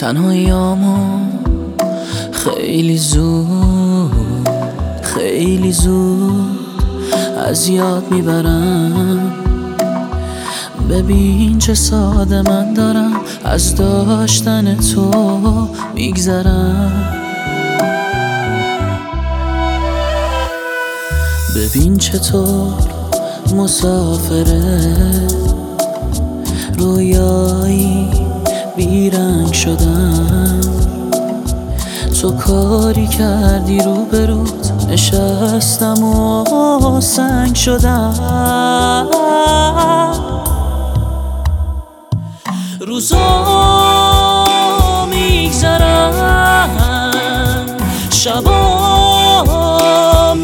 تنهاییامو خیلی زود از یاد میبرم. ببین چه ساده من دارم از داشتن تو میگذرم. ببین چطور مسافره رویایی بیرنگ شدم. تو کاری کردی روبروت نشستم و سنگ شدم. روزا میگذرن شبا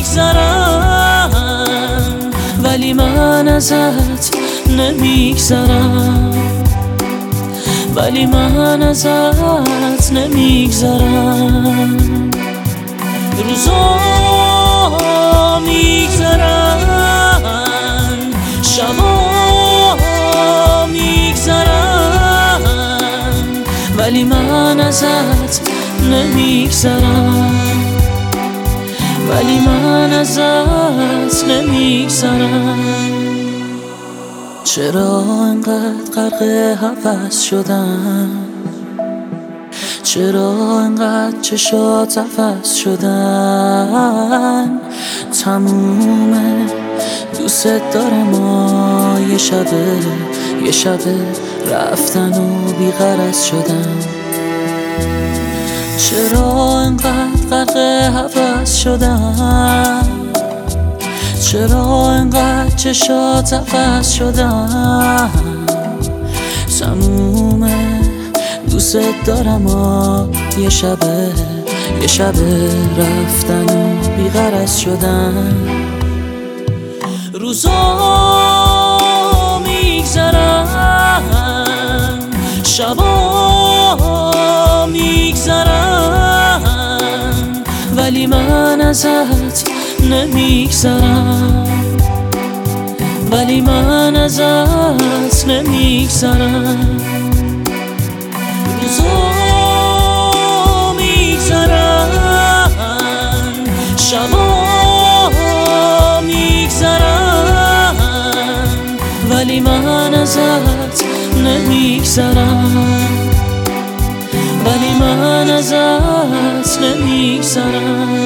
میگذرن ولی من ازت نمیگذرم. ولی من ازت نمیگذرم. روزا میگذرن شبا میگذرن ولی من ازت نمیگذرم. ولی من ازت نمیگذرم. چرا انقدر غرق هوس شدم؟ چرا انقدر چشات عفس شدن؟ تمومه دوست دارم و یه شبه رفتن و بیغرض شدم. چرا انقدر غرق هوس شدم؟ چرا انقدر چشات عفس شدن؟ تمومه دوست دارم و یه شبه رفتن و بیغرض شدن. روزا میگذرن شبا میگذرن ولی من ازت نمیگذرم. ولی من ازت نمیگذرم. روزا میگذرن شبا میگذرن ولی من ازت نمیگذرم. ولی من ازت نمیگذرم.